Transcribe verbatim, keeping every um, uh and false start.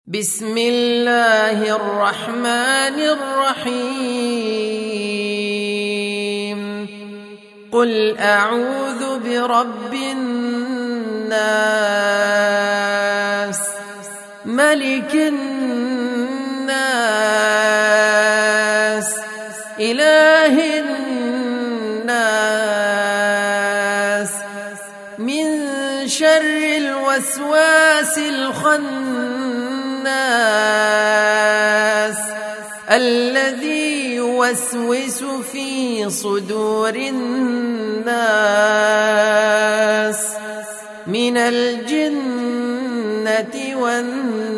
بسم الله الرحمن الرحيم قل أعوذ برب الناس ملك الناس إله الناس من شر الوسواس الخناس الذي يوسوس في صدور الناس من الجنة والناس